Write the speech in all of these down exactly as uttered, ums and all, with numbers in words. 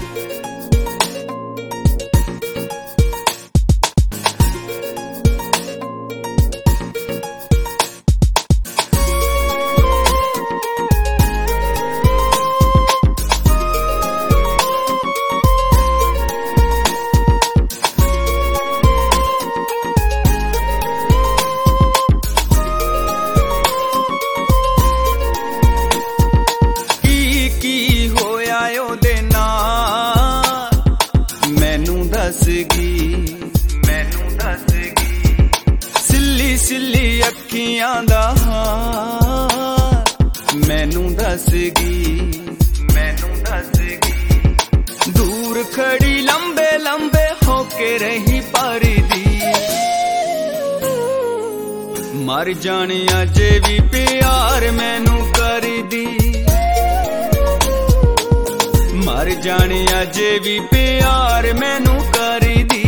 मैनू दसगी सिल्ली सिल्ली अखियां दा हाल मैनू दसगी मैनू दसगी दूर खड़ी लंबे लंबे होके रही परदी मर जाने अजे भी प्यार मैनू करदी मर जाने अजे भी प्यार मैनू करदी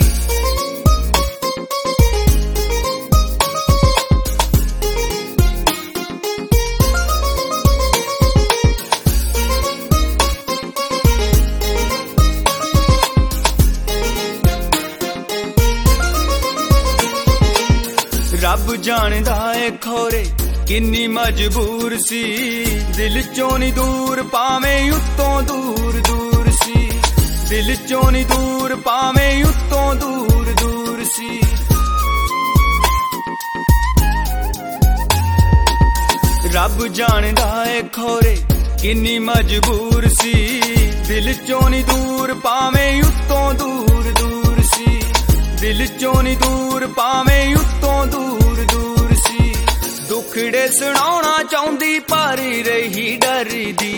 रब जानदा है खोरे किन्नी मजबूर सी दिल चों नी दूर पावें उत्तों दूर दूर सी दिल चों नी दूर पावें उत्तों दूर दूर सी रब जानदा है खोरे किन्नी मजबूर सी दिल चों नी दूर पावें उत्तों दूर दूर सी दिल चों नी दूर पावें उत्तों दूर दूर सी दुखड़े सुनाउणा चाहुंदी पर रही डरदी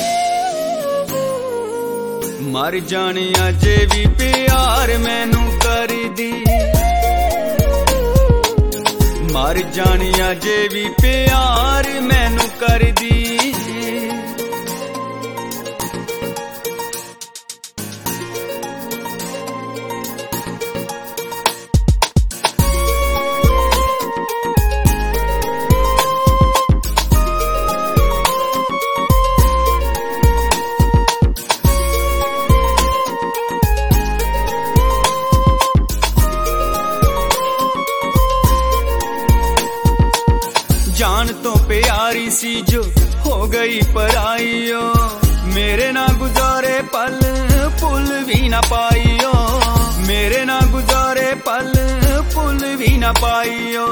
मर जाने अजे भी प्यार मैनू करदी मर जाने अजे भी प्यार मैनू करदी जान तो प्यारी सी जो हो गई पराइयो मेरे ना गुजारे पल पुल भी ना पाइयो मेरे ना गुजारे पल पुल भी ना पाइयो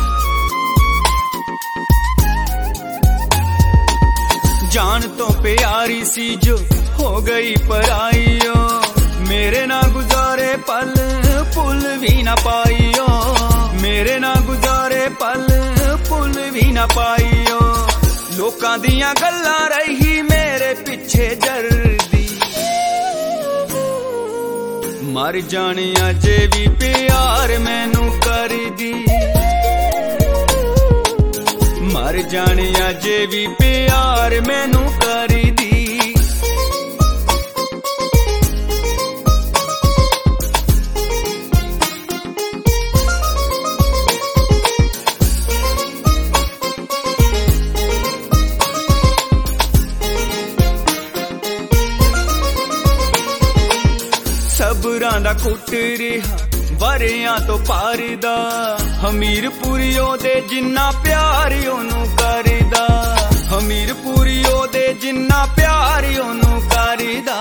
जान तो प्यारी सी जो हो गई पराइयो मेरे ना गुजारे पल पुल भी ना पाइयो मेरे ना गुजारे पल पुल भी ना पाइयो लोकां दियां गल्लां रही मेरे पिछे जरदी मर जाने अजे भी प्यार मैनू करदी मर जाने अजे भी प्यार मैनू करदी सबरां दा कुट रिहा वरियां तो पार दा हमीरपुरी ओदे जिन्ना प्यार ओनू करदा हमीरपुरी ओदे जिन्ना प्यार ओनू करदा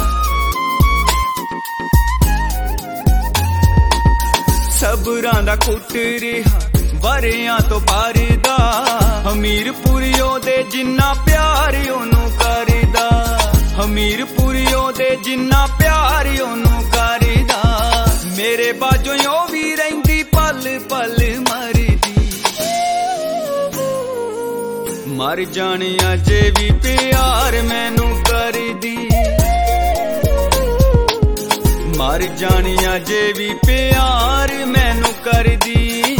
सबरां दा कुट रिहा वरियां तो पार दा हमीरपुरी ओदे जिन्ना प्यार ओनू करदा हमीरपुरी ओदे जिन्ना प्यार ओनू करदा मेरे बाजों ओ भी रहिंदी पल पल मरदी मर जाने अजे भी प्यार मैनू करदी मर जाने अजे भी प्यार मैनू करदी